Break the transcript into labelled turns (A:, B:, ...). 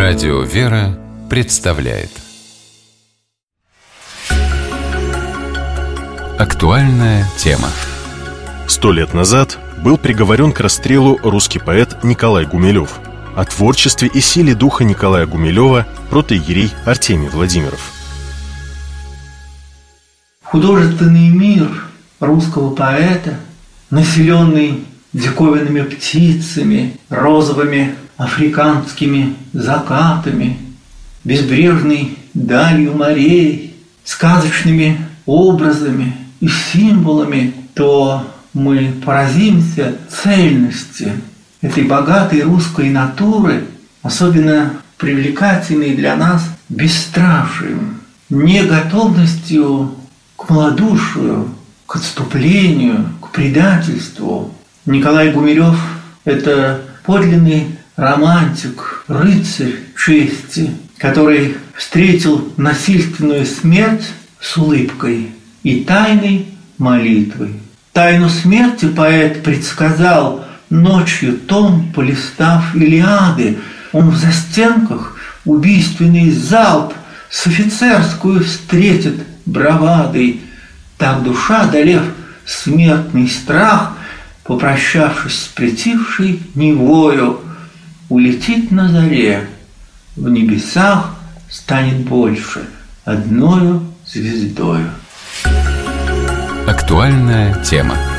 A: Радио «Вера» представляет актуальная тема.
B: 100 лет назад был приговорен к расстрелу русский поэт Николай Гумилев. О творчестве и силе духа Николая Гумилева протоиерей Артемий Владимиров.
C: Художественный мир русского поэта, населенный диковинными птицами, розовыми африканскими закатами, безбрежной далью морей, сказочными образами и символами, то мы поразимся цельности этой богатой русской натуры, особенно привлекательной для нас бесстрашием, неготовностью к малодушию, к отступлению, к предательству. Николай Гумилев – это подлинный романтик, рыцарь чести, который встретил насильственную смерть с улыбкой и тайной молитвой. Тайну смерти поэт предсказал ночью, том полистав Илиады. Он в застенках убийственный залп с офицерскую встретит бравадой. Так душа, одолев смертный страх, попрощавшись с притихшей невою, улетит на заре, в небесах станет больше одною звездою.
A: Актуальная тема.